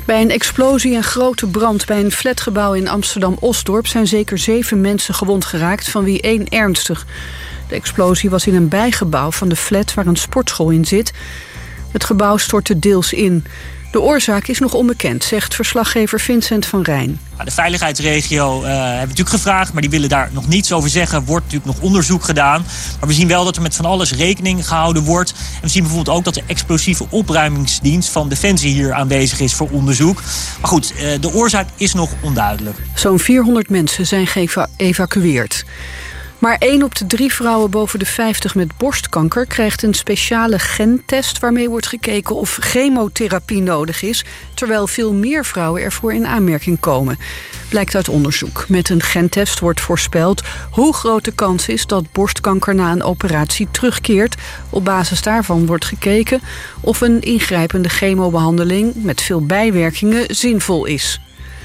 Bij een explosie en grote brand bij een flatgebouw in Amsterdam-Osdorp zijn zeker 7 mensen gewond geraakt, van wie 1 ernstig. De explosie was in een bijgebouw van de flat waar een sportschool in zit. Het gebouw stortte deels in. De oorzaak is nog onbekend, zegt verslaggever Vincent van Rijn. De veiligheidsregio hebben we natuurlijk gevraagd, maar die willen daar nog niets over zeggen. Er wordt natuurlijk nog onderzoek gedaan. Maar we zien wel dat er met van alles rekening gehouden wordt. En we zien bijvoorbeeld ook dat de explosieve opruimingsdienst van Defensie hier aanwezig is voor onderzoek. Maar goed, de oorzaak is nog onduidelijk. Zo'n 400 mensen zijn geëvacueerd. Maar 1 op de 3 vrouwen boven de 50 met borstkanker krijgt een speciale gentest waarmee wordt gekeken of chemotherapie nodig is, terwijl veel meer vrouwen ervoor in aanmerking komen. Blijkt uit onderzoek. Met een gentest wordt voorspeld hoe groot de kans is dat borstkanker na een operatie terugkeert. Op basis daarvan wordt gekeken of een ingrijpende chemobehandeling met veel bijwerkingen zinvol is.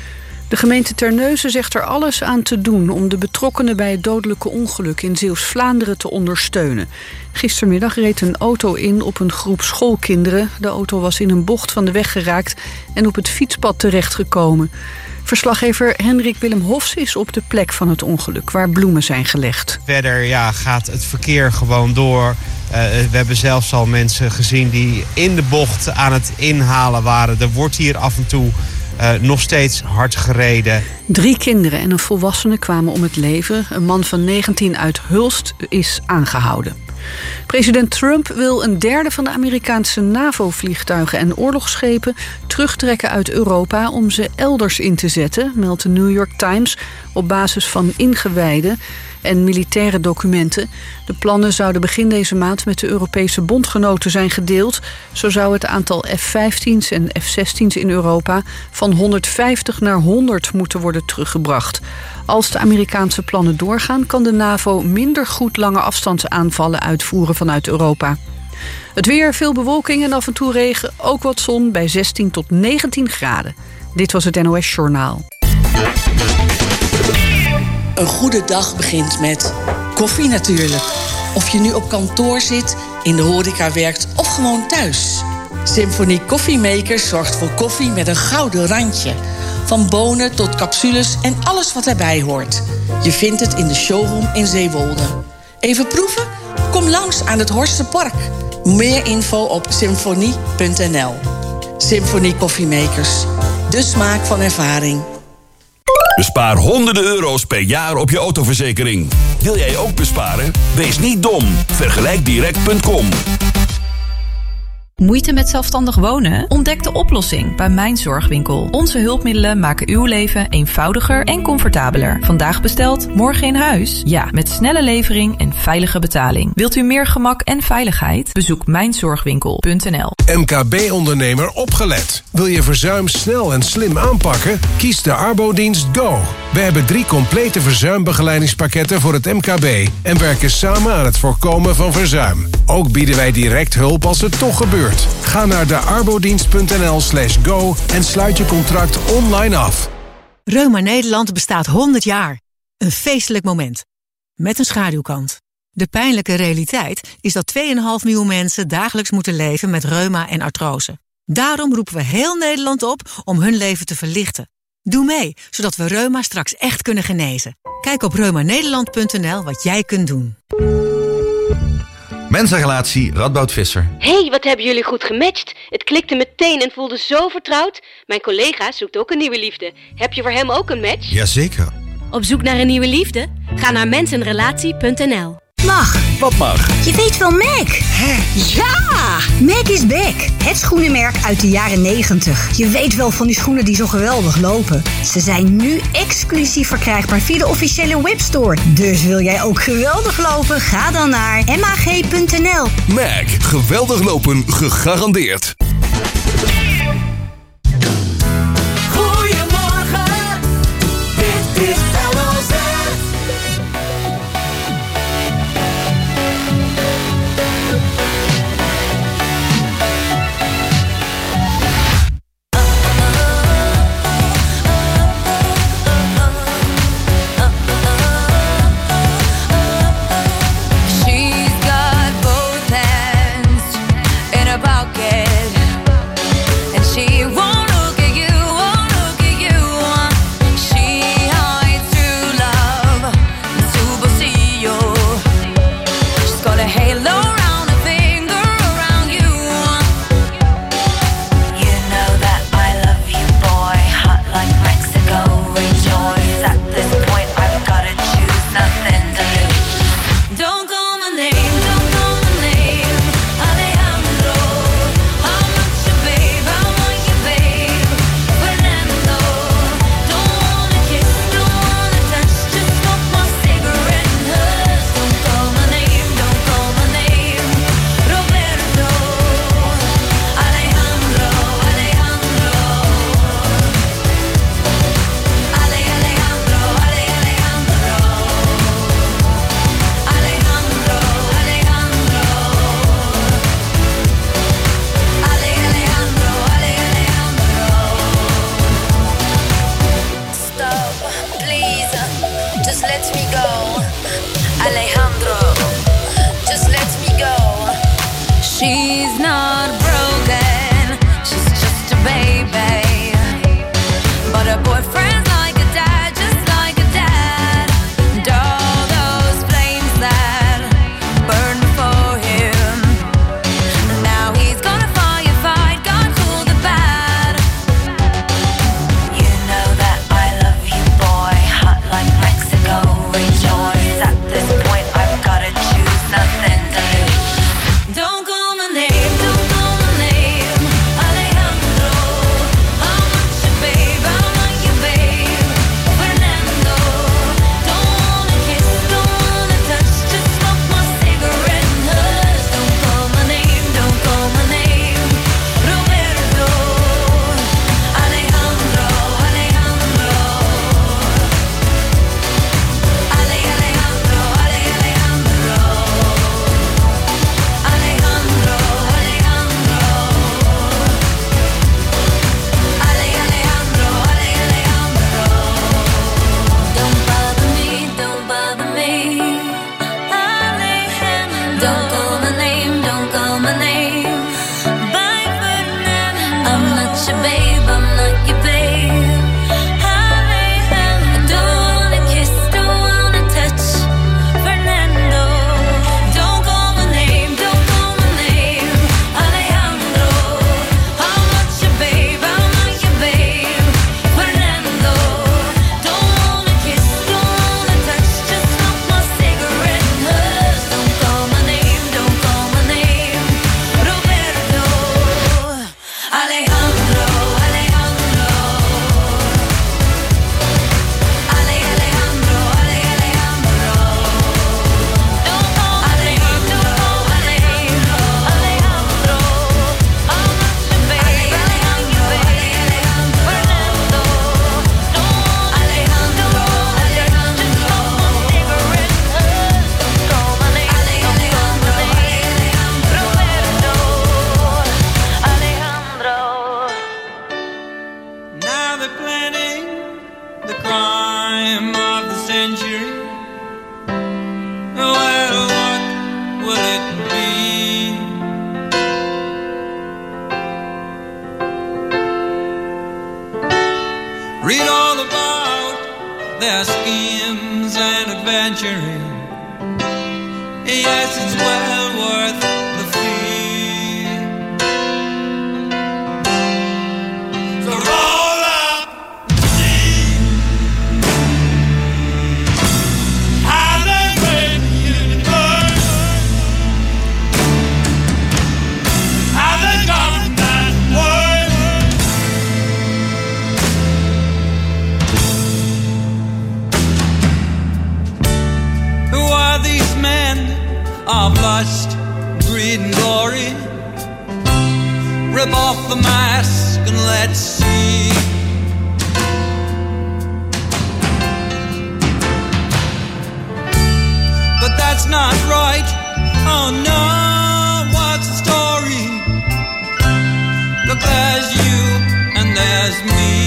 De gemeente Terneuzen zegt er alles aan te doen om de betrokkenen bij het dodelijke ongeluk in Zeeuws-Vlaanderen te ondersteunen. Gistermiddag reed een auto in op een groep schoolkinderen. De auto was in een bocht van de weg geraakt en op het fietspad terechtgekomen. Verslaggever Hendrik Willem Hofs is op de plek van het ongeluk, waar bloemen zijn gelegd. Verder gaat het verkeer gewoon door. We hebben zelfs al mensen gezien die in de bocht aan het inhalen waren. Er wordt hier af en toe nog steeds hard gereden. 3 kinderen en een volwassene kwamen om het leven. Een man van 19 uit Hulst is aangehouden. President Trump wil een derde van de Amerikaanse NAVO-vliegtuigen en oorlogsschepen terugtrekken uit Europa om ze elders in te zetten, meldt de New York Times op basis van ingewijden en militaire documenten. De plannen zouden begin deze maand met de Europese bondgenoten zijn gedeeld. Zo zou het aantal F-15's en F-16's in Europa van 150 naar 100 moeten worden teruggebracht. Als de Amerikaanse plannen doorgaan, kan de NAVO minder goed lange afstandsaanvallen uitvoeren vanuit Europa. Het weer, veel bewolking en af en toe regen, ook wat zon bij 16 tot 19 graden. Dit was het NOS Journaal. Een goede dag begint met koffie natuurlijk. Of je nu op kantoor zit, in de horeca werkt of gewoon thuis. Symphony Koffiemakers zorgt voor koffie met een gouden randje. Van bonen tot capsules en alles wat erbij hoort. Je vindt het in de showroom in Zeewolde. Even proeven? Kom langs aan het Horstenpark. Meer info op symfonie.nl. Symphony Koffiemakers. De smaak van ervaring. Bespaar honderden euro's per jaar op je autoverzekering. Wil jij ook besparen? Wees niet dom. Vergelijkdirect.com. Moeite met zelfstandig wonen? Ontdek de oplossing bij Mijn Zorgwinkel. Onze hulpmiddelen maken uw leven eenvoudiger en comfortabeler. Vandaag besteld, morgen in huis? Ja, met snelle levering en veilige betaling. Wilt u meer gemak en veiligheid? Bezoek mijnzorgwinkel.nl. MKB-ondernemer opgelet. Wil je verzuim snel en slim aanpakken? Kies de Arbodienst Go. We hebben 3 complete verzuimbegeleidingspakketten voor het MKB en werken samen aan het voorkomen van verzuim. Ook bieden wij direct hulp als het toch gebeurt. Ga naar de arbodienst.nl/go en sluit je contract online af. Reuma Nederland bestaat 100 jaar. Een feestelijk moment. Met een schaduwkant. De pijnlijke realiteit is dat 2,5 miljoen mensen dagelijks moeten leven met reuma en artrose. Daarom roepen we heel Nederland op om hun leven te verlichten. Doe mee, zodat we reuma straks echt kunnen genezen. Kijk op reumanederland.nl wat jij kunt doen. Mensenrelatie Radboud Visser. Hey, wat hebben jullie goed gematcht. Het klikte meteen en voelde zo vertrouwd. Mijn collega zoekt ook een nieuwe liefde. Heb je voor hem ook een match? Jazeker. Op zoek naar een nieuwe liefde? Ga naar mensenrelatie.nl. Mag. Wat mag? Je weet wel Mac. Hè? Ja! Mac is back. Het schoenenmerk uit de jaren 90. Je weet wel van die schoenen die zo geweldig lopen. Ze zijn nu exclusief verkrijgbaar via de officiële webstore. Dus wil jij ook geweldig lopen? Ga dan naar mag.nl. Mac. Geweldig lopen gegarandeerd. Goedemorgen. Dit is LOZ. She's got both hands in her pocket. they planning the crime of the century? Well, what will it be? Read all about their schemes and adventuring. Yes, it's well worth the fee. So roll up the steam. Have they made the universe? Have they gotten that word? Who are these men of lust, greed and glory? Rip off the mask and let's see. But that's not right. Oh no, what's the story? Look, there's you and there's me.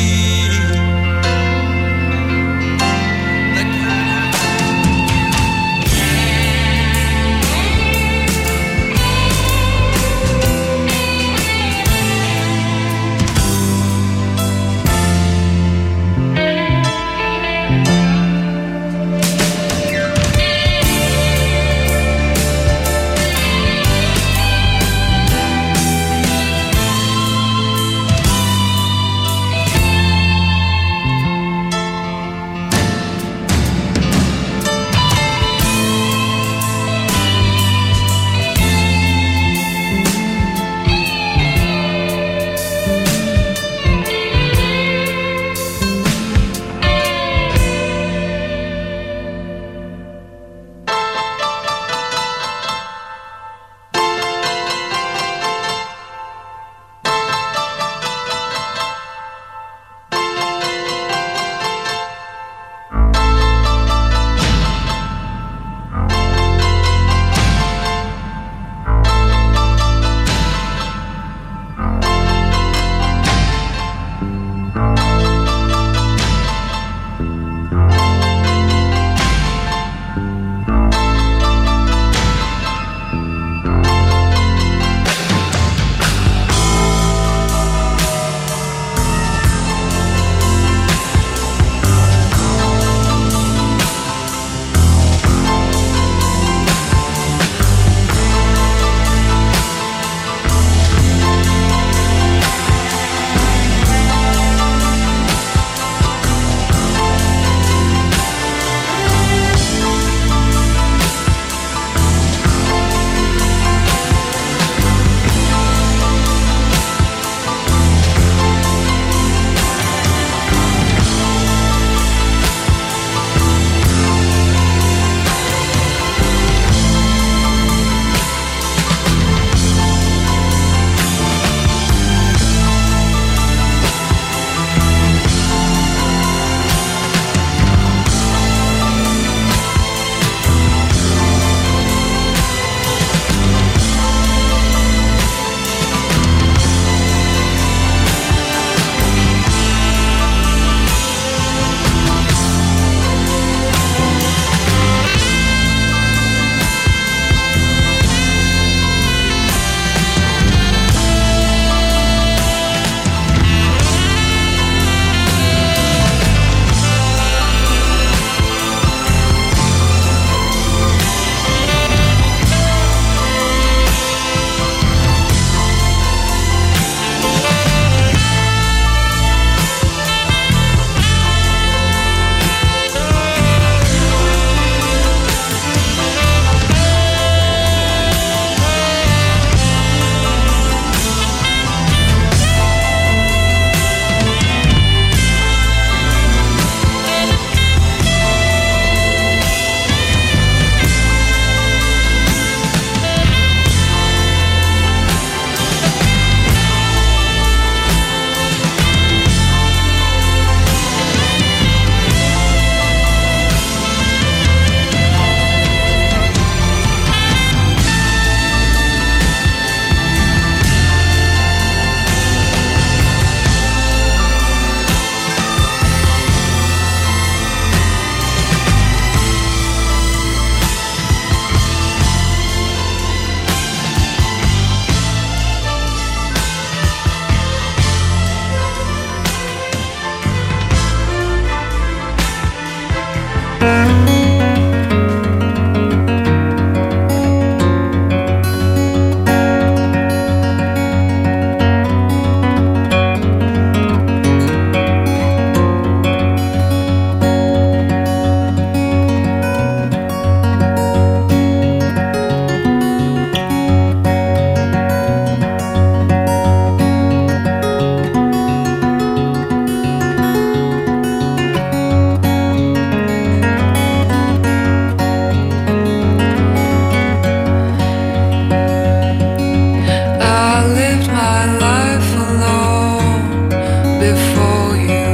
before you.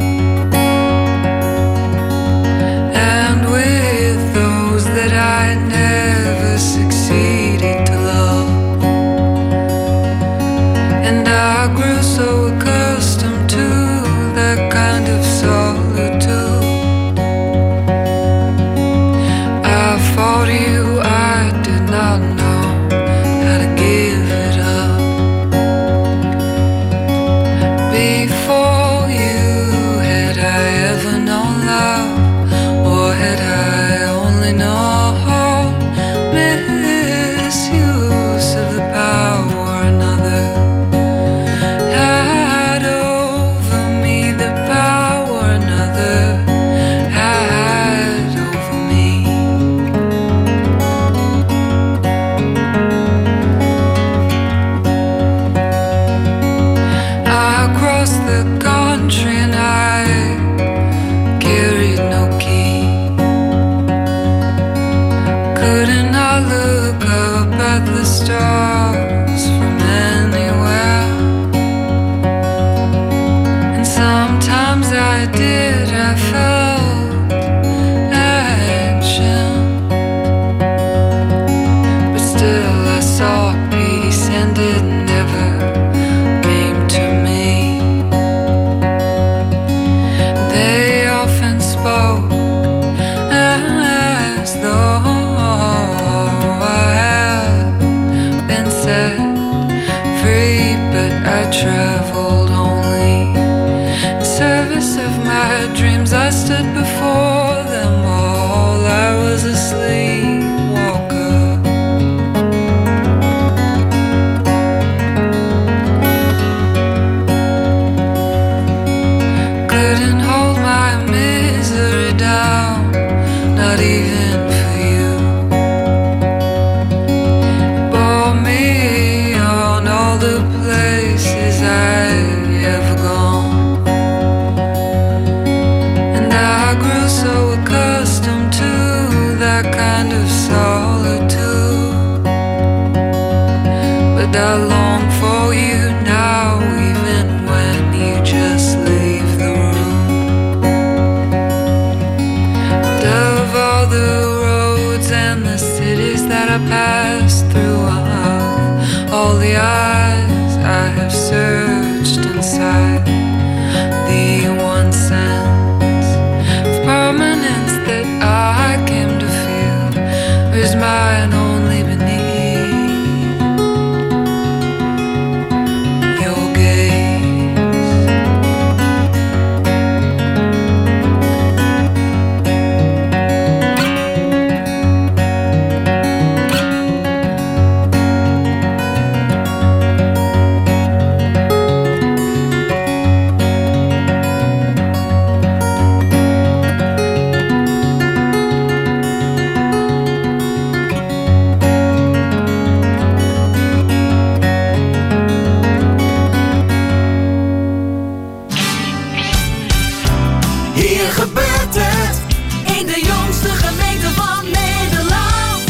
And with those that I never succeeded to love. And I grew so accustomed to that kind of solitude. I fought you, I did not know how to give it up. Before you, had I ever known love, or had I only known misuse of the power another had over me, the power another had over me. I crossed the country and I carried no key. Couldn't I look up at the stars from anywhere? And sometimes I did, I felt action. But still I saw peace and it never came to me. They often spoke as though I had been set free, but I traveled only in service of my dreams. I stood before them all, I was a sleepwalker. Couldn't hold my misery down, not even for you. Bore me on all the places I have gone. And I grew so accustomed to that kind of solitude. But I long for you now, even when you just leave the room. And of all the roads and the cities that I passed through, of all the eyes I have searched inside, the one sense of permanence that I came to feel is mine only beneath your gaze. Hier gebeurt het in de jongste gemeente van Nederland.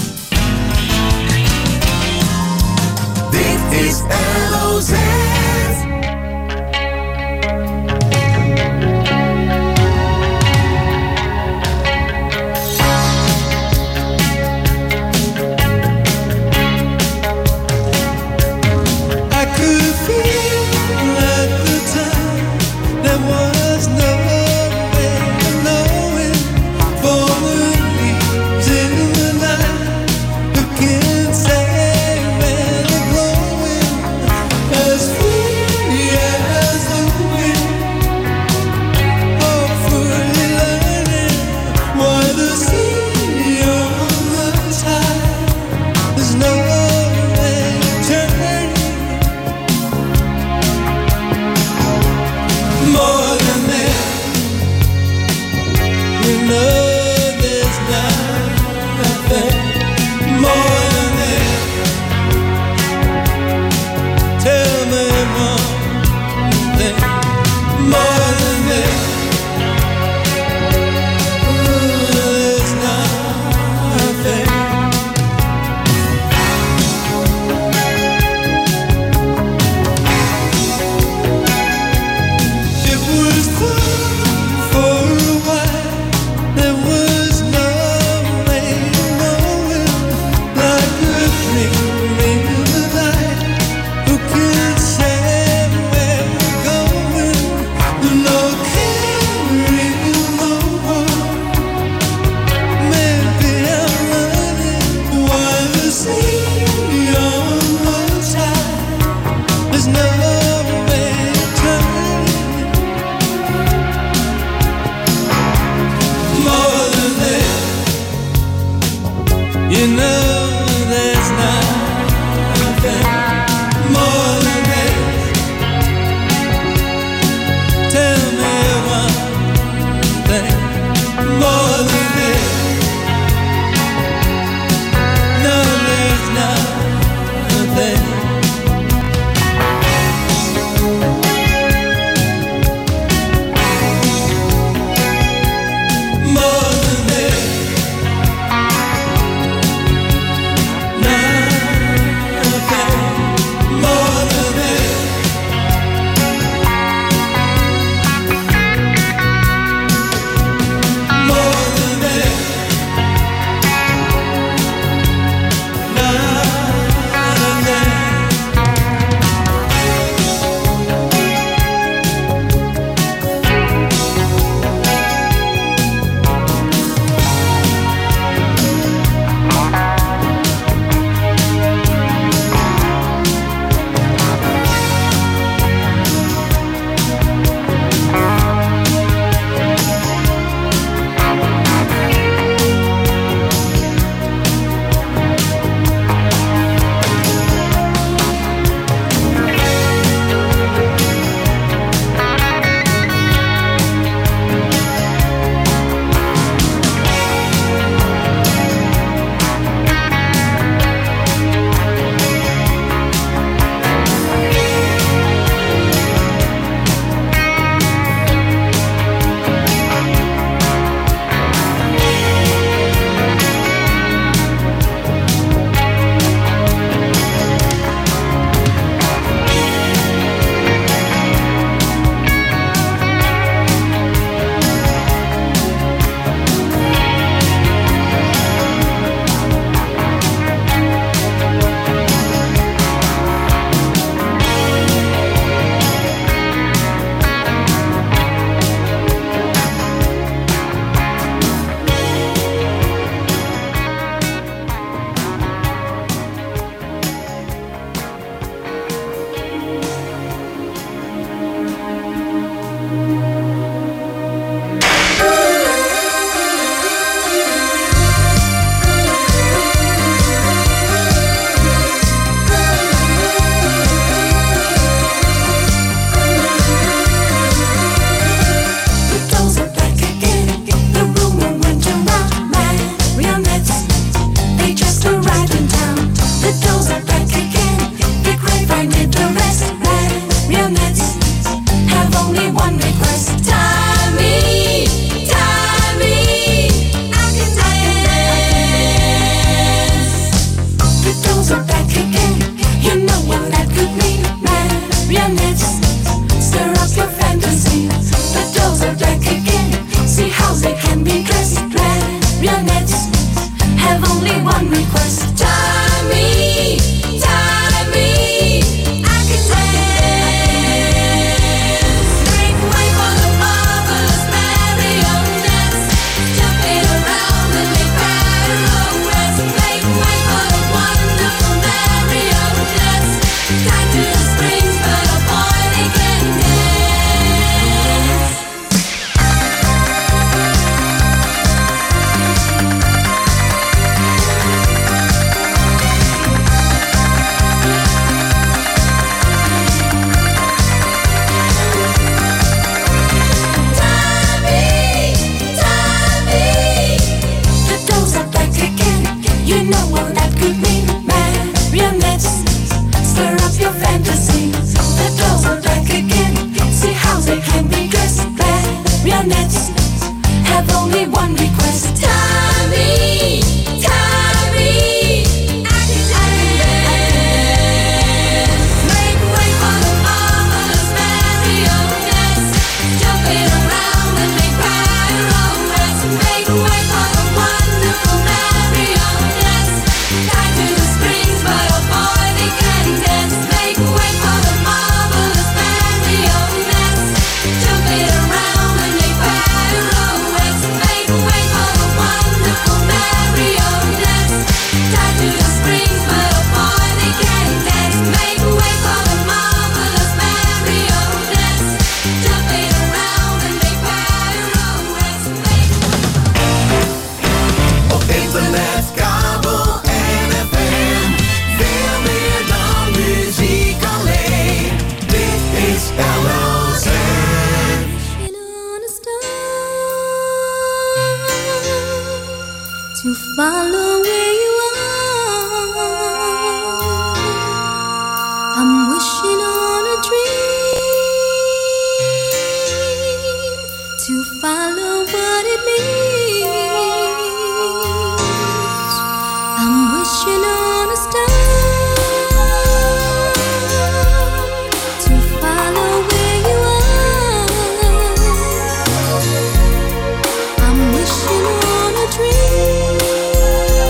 Dit is LOZ. I could feel at the time there was no way of knowing, for the leaves in the night who can say where they're blowing, as free as the wind, hopefully learning why the sea on the tide is no way turning. More than marionettes have only one request. Tie me, I can dance. Make way for the marvelous marionettes, jumping around and make pirouettes. Make way for the wonderful marionettes, tied to the strings, but oh boy, they can dance. Make way for the marvelous marionettes, jumping around and make pirouettes. Make way for the wonderful marionettes, tied to the strings, but oh boy, they can dance. Make way for the marvelous marionettes, jumping around and make pirouettes. Op internet, kabel en FM, veel meer dan muziek alleen. Dit is LOZ. To follow where you are, I'm wishing on a dream, to follow what it means. I'm wishing on a star, to follow where you are. I'm wishing on a dream,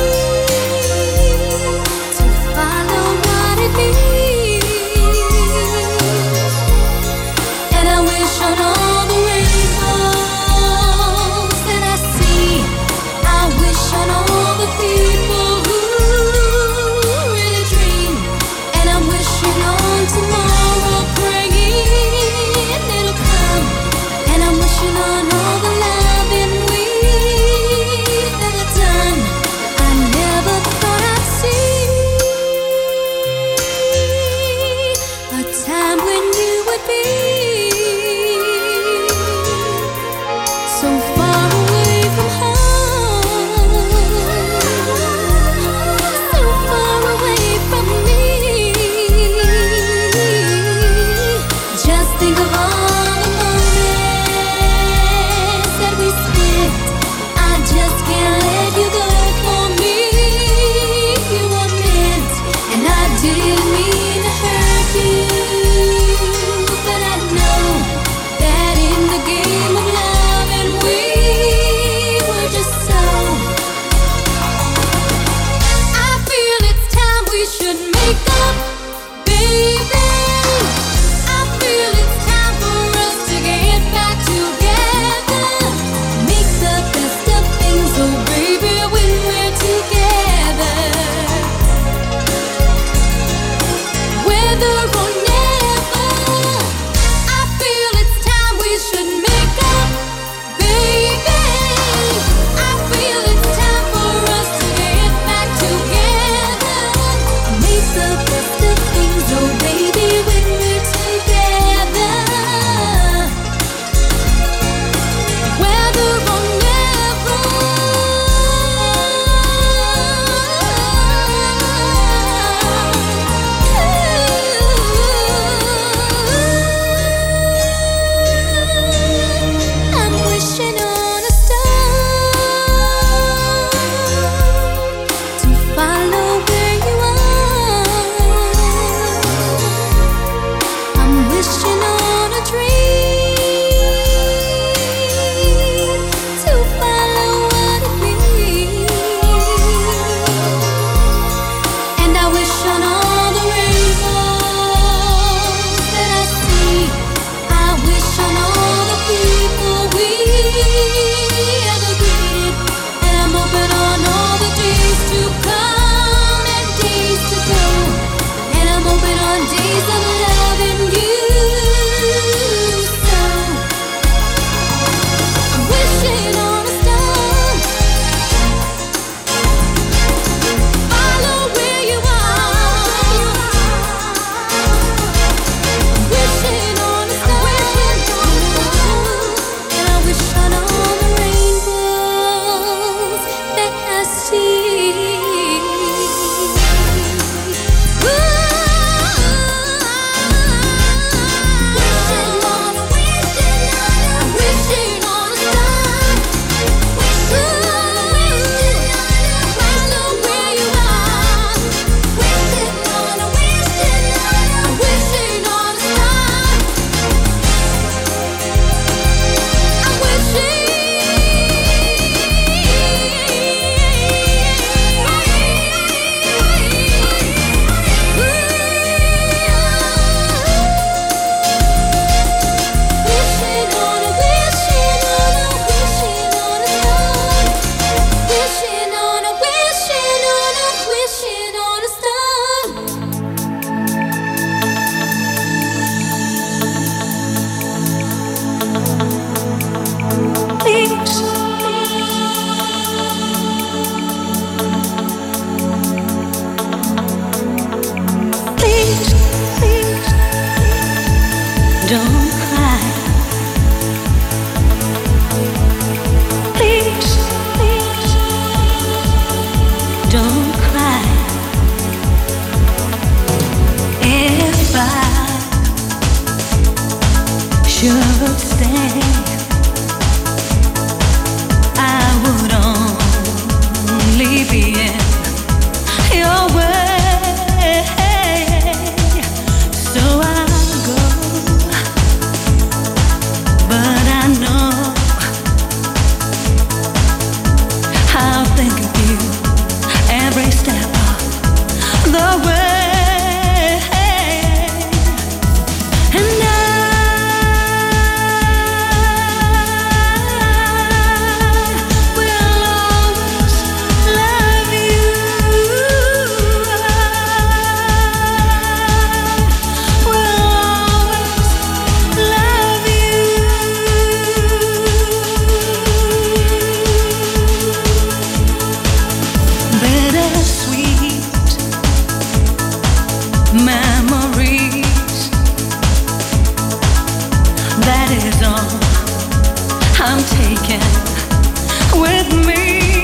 I'm taken with me.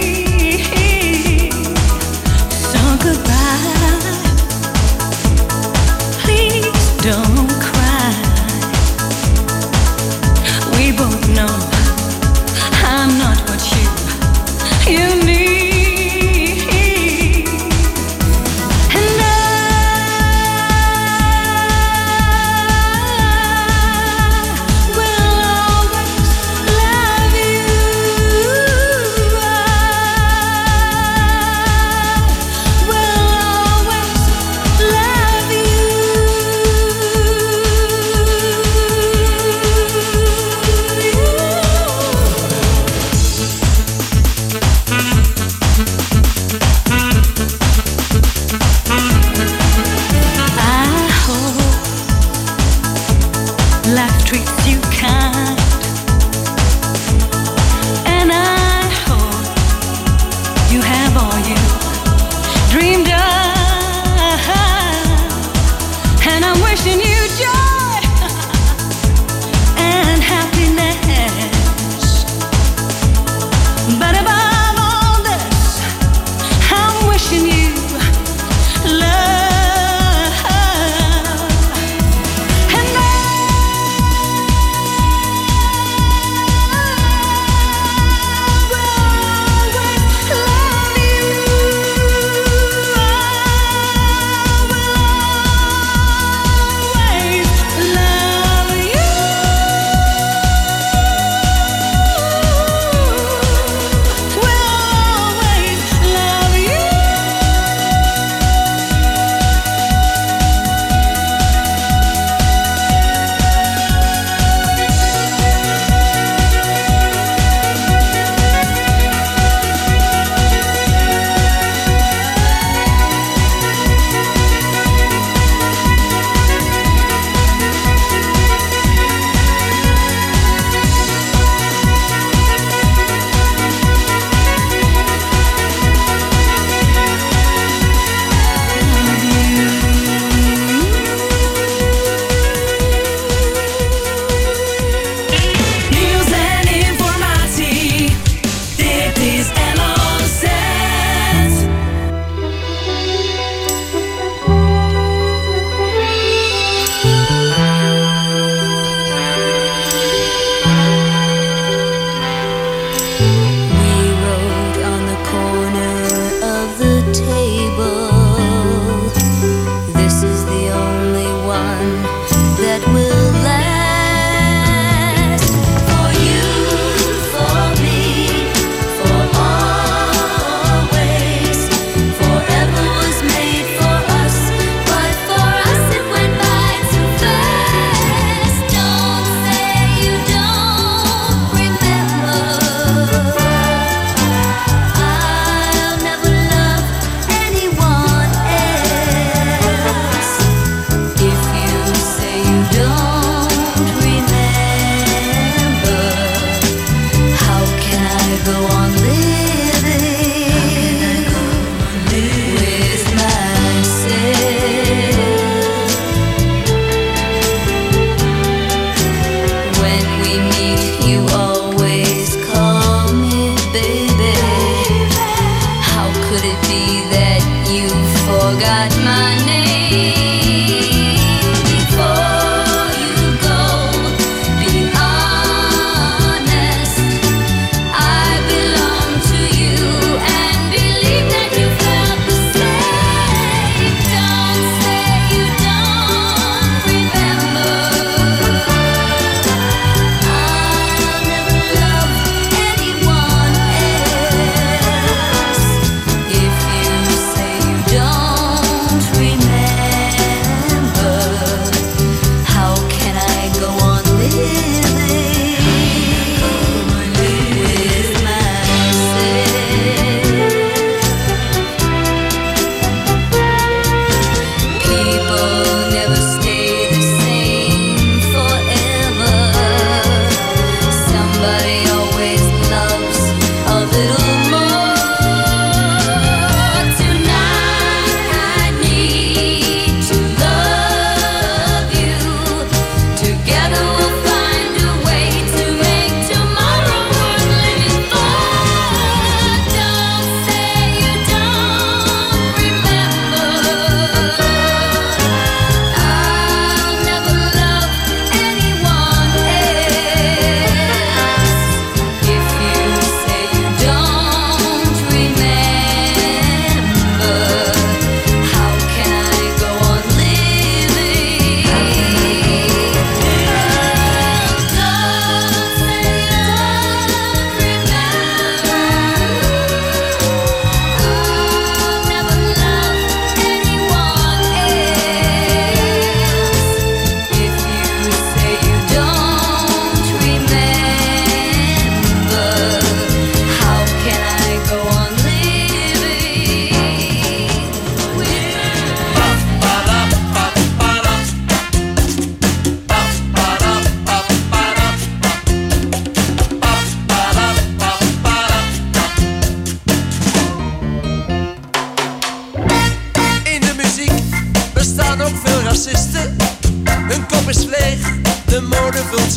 So goodbye. Please don't cry. We both know I'm not what you need. And I will always love you.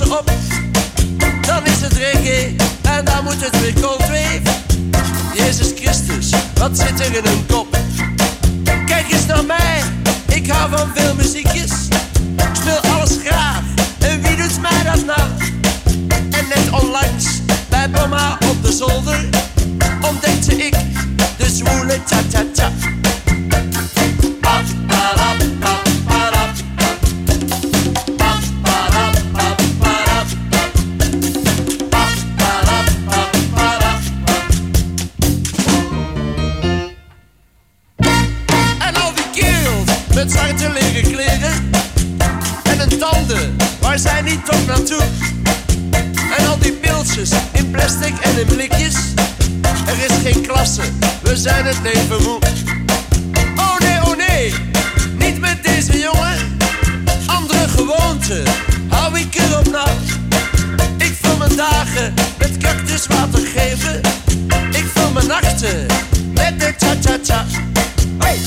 op. Dan is het reggae en dan moet het weer coldwave. Jezus Christus, wat zit er in een kop? Kijk eens naar mij, ik hou van veel muziekjes. Ik speel alles graag, en wie doet mij dat nou? En net onlangs, bij mama op de zolder, ontdekte ik de zwoele cha-cha-cha. Met zwarte leren kleren en een tanden waar zij niet toch naartoe. En al die pilsjes in plastic en in blikjes. Er is geen klasse, we zijn het leven moe. Oh nee, niet met deze jongen. Andere gewoonten, hou ik erop na. Ik vul mijn dagen met cactuswater geven. Ik vul mijn nachten met de cha-cha-cha. Hey.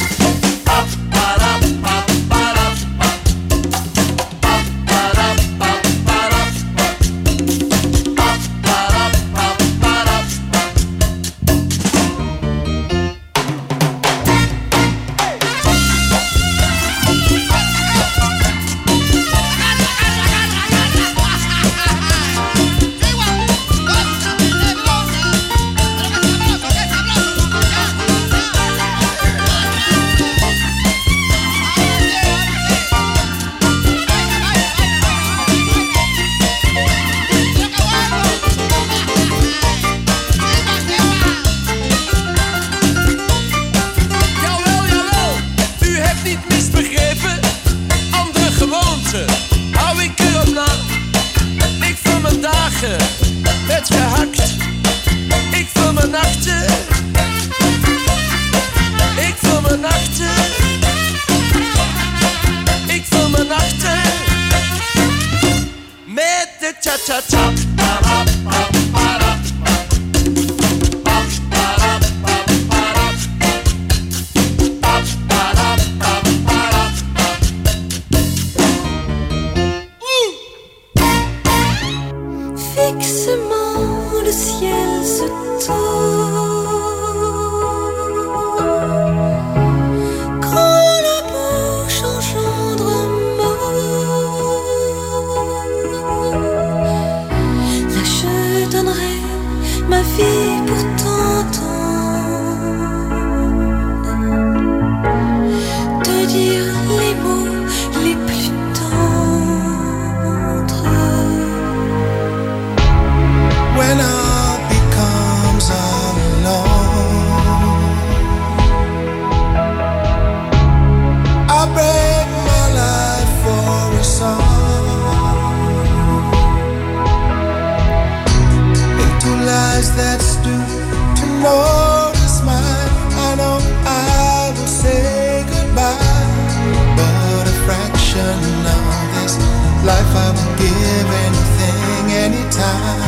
Hou ik erop na. Ik vul mijn dagen met gehakt. Ik vul mijn nachten. Ik vul mijn nachten. Ik vul mijn nachten met de cha-cha-cha. Fixement le ciel se tord quand la bouche engendre un mot. Là je donnerai ma vie pour t'entendre, te dire les mots les plus tendres. When all becomes alone, I break my life for a song into lies that's due to notice mine. I know I will say goodbye, but a fraction of this life I will give anything, anytime.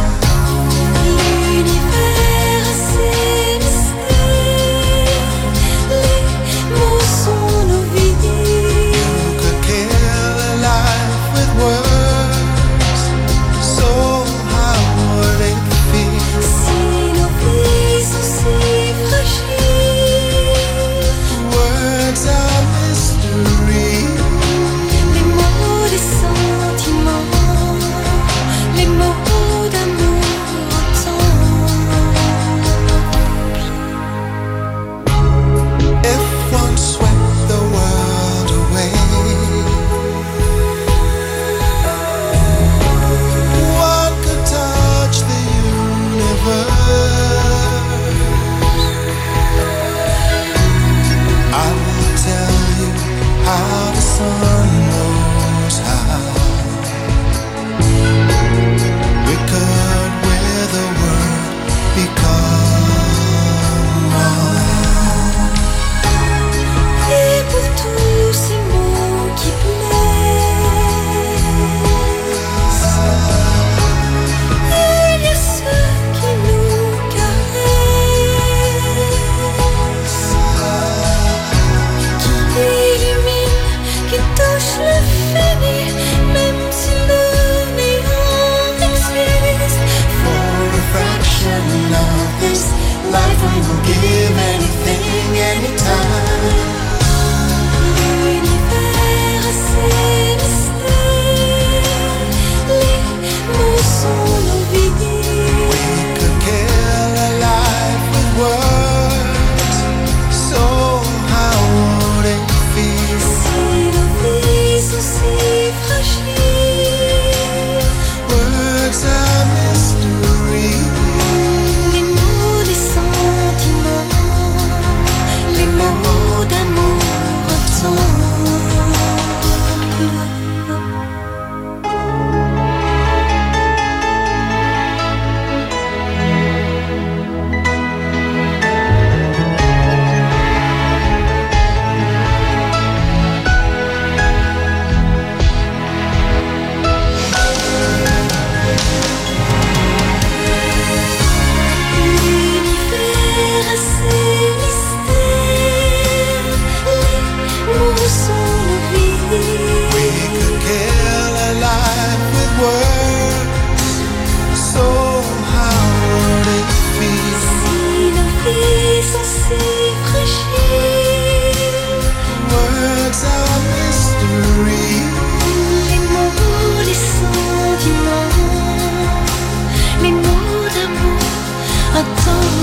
L'univers a ses mystères, les mots sont nos vies. You could kill a life with words, so how would it feel? Si nos vies sont si fragiles, Words are mystery. les mots des sentiments, les mots life we will give anything, anytime. L'univers a ses mystères, les mots sont nos vies. We could kill a life with words, so how would it feel? Si nos vies sont si fragiles, Words are mystery. les mots des sentiments, les mots d'amour attendent. L'univers a ses mystères, les mots sont nos vies. We could kill a life with words, so how would it feel? Si nos vies sont si fragiles, Words are mystery. les mots des sentiments, les mots d'amour attendent.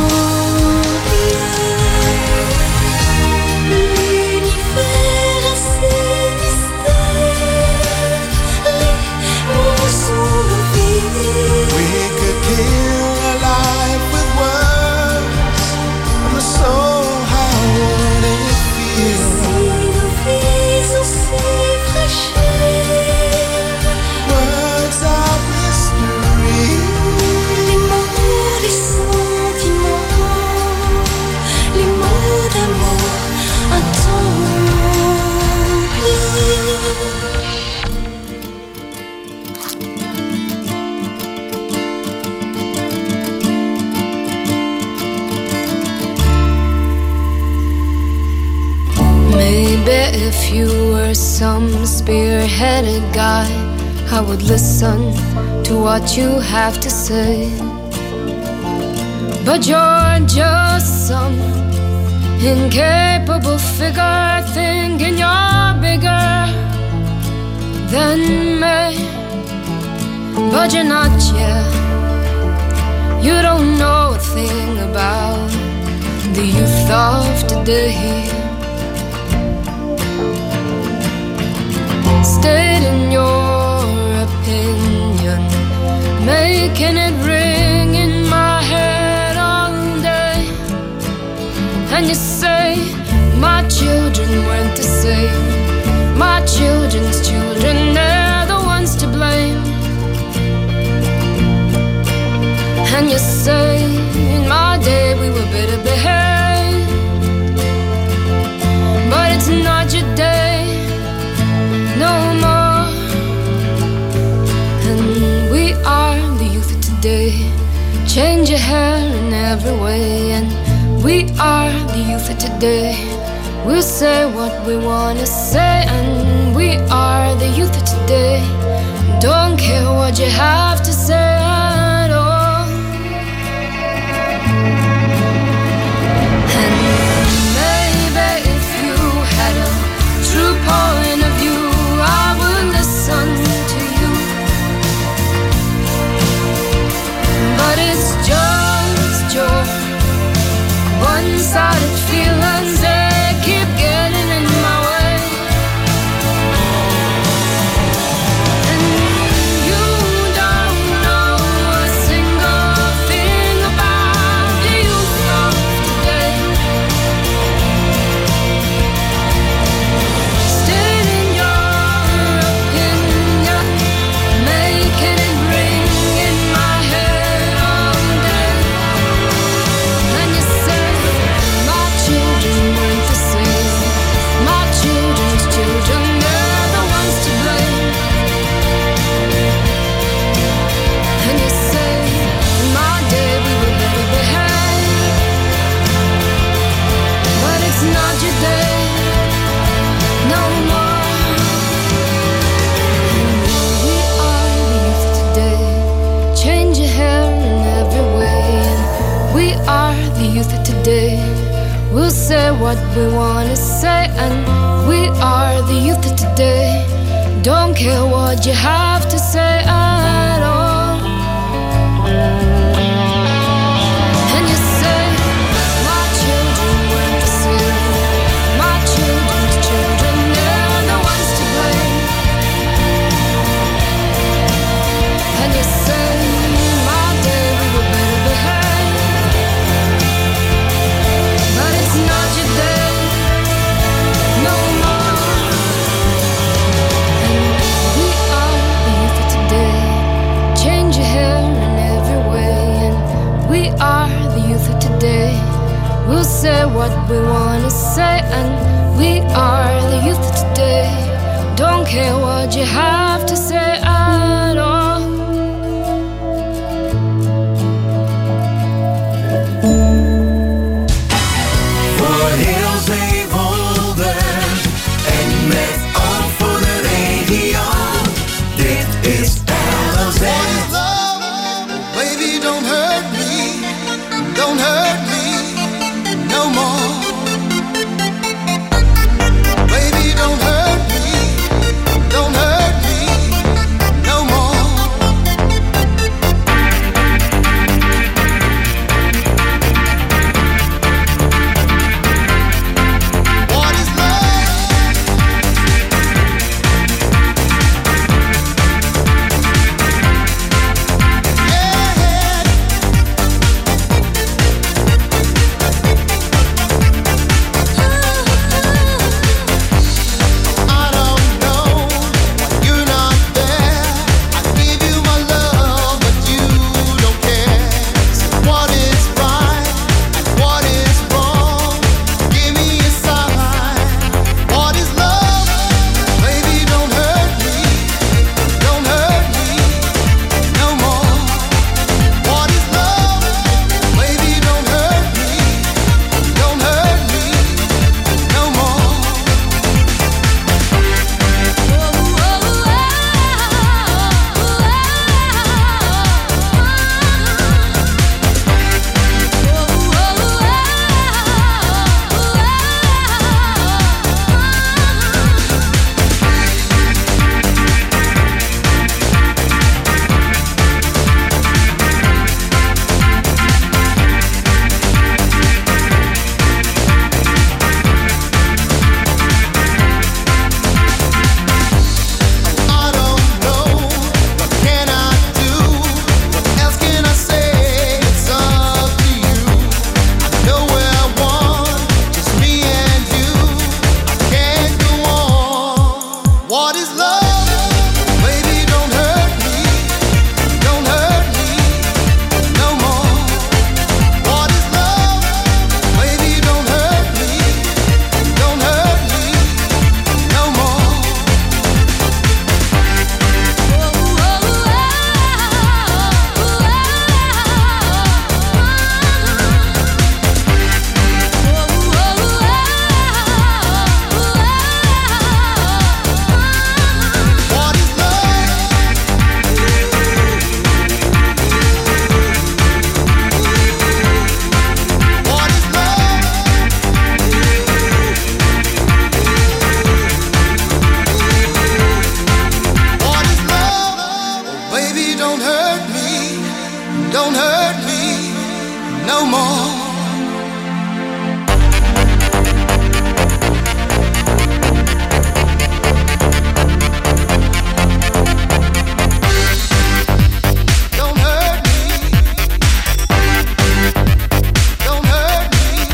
L'univers a ses mystères, les mots sont nos vies. We could kill a life with words, so how would it feel? Si nos vies sont si fragiles, Words are mystery. les mots des sentiments, les mots d'amour attendent. Maybe if you were some spearheaded guy, I would listen to what you have to say. But you're just some incapable figure thinking you're bigger than me. But you're not yet. You don't know a thing about the youth of today. Stating your opinion, making it ring in my head all day. And you say my children weren't the same. My children's children, they're the ones to blame. And you say in my day we were better behaved. But it's not your day no more. And we are the youth of today. Change your hair in every way. And we are the youth of today. We'll say what we wanna say. And we are the youth of today. Don't care what you have to say at all. And maybe if you had a true point of view, I would listen to you. But it's just your one-sided feelings, they keep getting in my way. And you don't know a single thing about the youth of today. Stating your opinion, making it ring in my head all day. And you say my children youth of today. We'll say what we want to say, and we are the youth of today. Don't care what you have to say at all. And you say, my children went to sin. My children's children, they're the ones to blame. And you say, my day we were better behave. But it's not your day no more. And we are the youth of today. Change your hair in every way. And we are the youth of today. We'll say what we want to say, and we are the youth of today. Don't care what you have to say at all. Voor heel Zeewolde en met oog voor de regio. Dit is LLZ. Baby, don't hurt me, don't hurt me no more. Baby, don't hurt me, don't hurt me no more. What is love? I don't know, you're not there. I give you my love, but you don't care. So what is right and what is wrong? Give me a sign. What is love? Baby, don't hurt me no more. What is love? Baby, don't hurt me no more. I don't know, what can I do? What else can I say? It's up to you. I know we're one, just me and you. I can't go on. What is love? Baby, don't hurt me no more. What is love? Baby, don't hurt me no more. What is love? What is love? What is love? Baby, don't hurt me no more. Don't hurt me. Don't hurt me.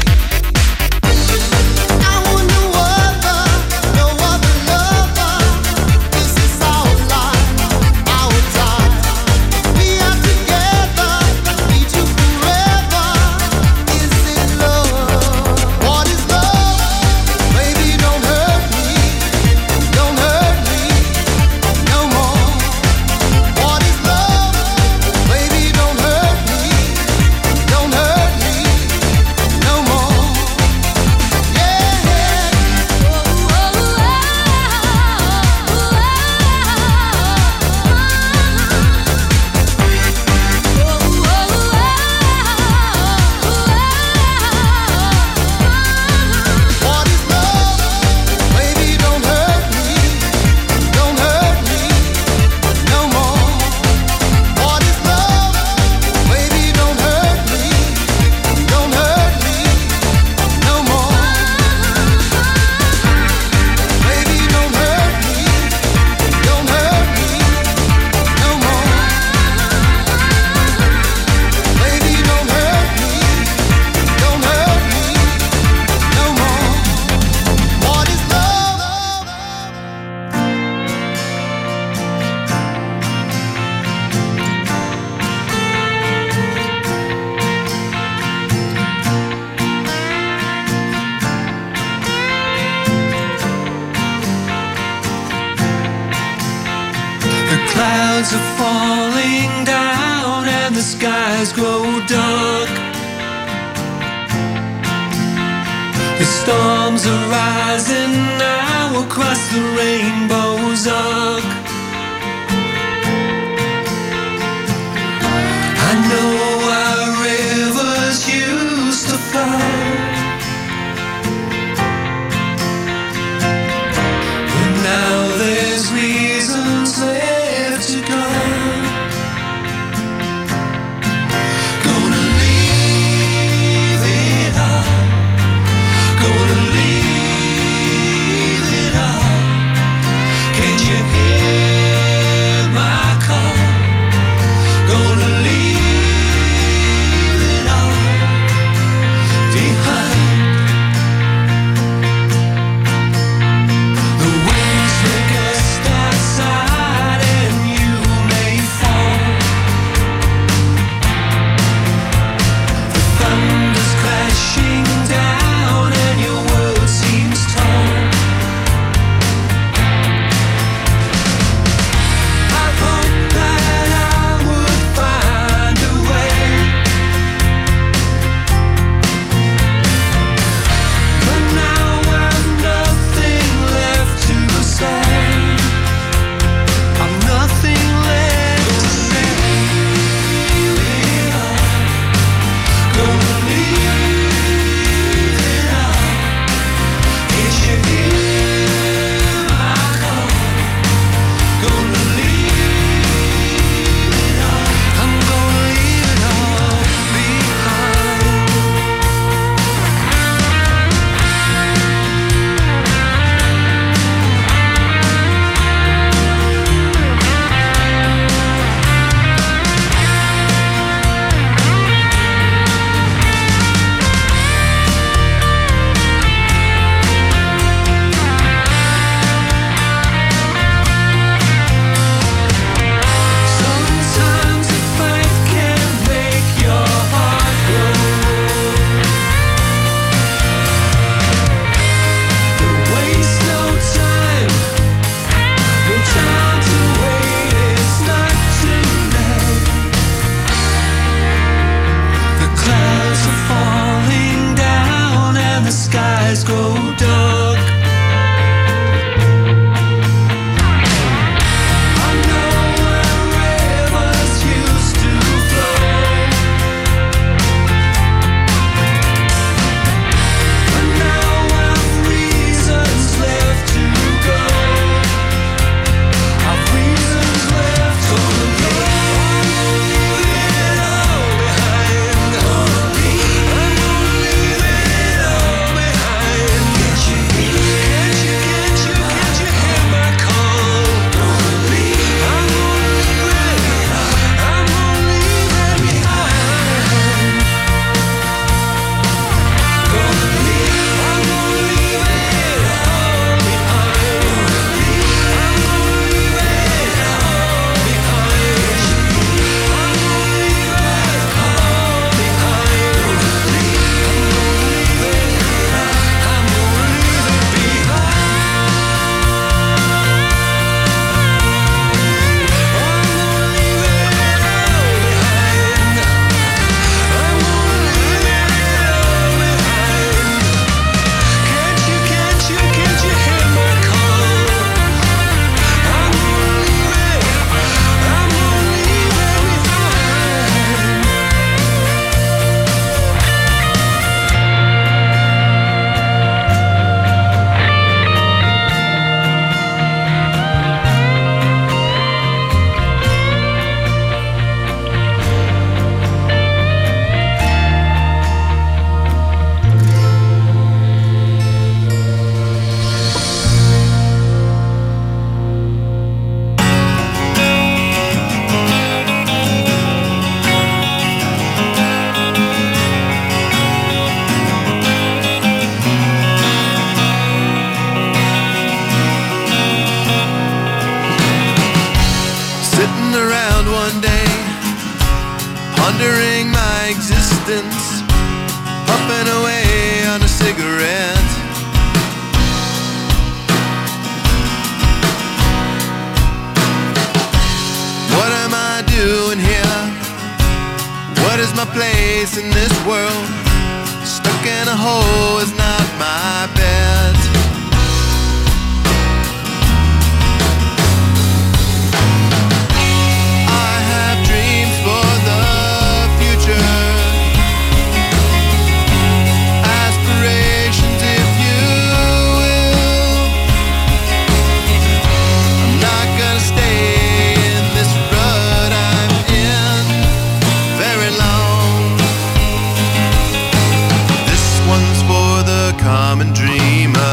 I want no other lover. This is our life, our time. We are together, need you forever. clouds are falling down and the skies grow dark. The storms are rising now across the rainbow's arc. I know our rivers used to flow, but now there's reasons left to go. Gonna leave it all, gonna leave it all. Can't you hear my call? Gonna leave it all behind. The winds may gust outside and you may fall. The thunder's crashing down and your world seems tall. I hope that I would find a way, but now I've nothing left to say. I've nothing left to say. Gonna leave it all. Can't you hear my call? Gonna leave it all. I'm gonna leave it all behind. Sometimes a fight can make your heart grow. Don't waste no time to wait. It's not too late. The clouds are falling down and the skies grow dark. I know where rivers used to flow, but now I've reasons left to go. I've reasons left to go. Leave it all behind. I'm gonna leave it all behind. Can't you hear my call? Gonna leave. I'm gonna leave it all. I'm gonna leave it behind. Gonna leave. I'm gonna leave it all behind. I'm gonna leave it all behind. I'm gonna leave it all behind. I'm gonna leave it. I'm gonna leave it Can't you hear my call? I'm gonna leave it. I'm gonna leave it behind. Sitting around one day, pondering my existence, puffing away on a cigarette. What What is my place in this world? Stuck in a hole is not my bed. I have dreams for the future, aspirations if you will. I'm not gonna stay in this rut I'm in very long. This one's for the common dreamer.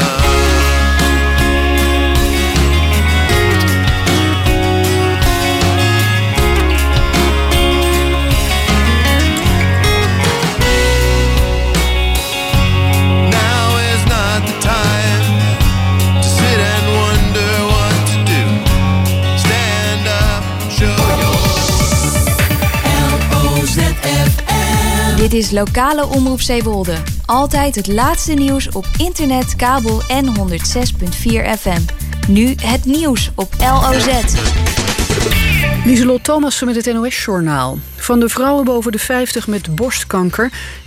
Now is not the time to sit and wonder what to do. Stand up, show your LOZFM. Dit is lokale omroep Zeewolde. Altijd het laatste nieuws op internet, kabel en 106.4 FM. Nu het nieuws op LOZ. Lieselot Thomassen met het NOS-journaal. Van de vrouwen boven de 50 met borstkanker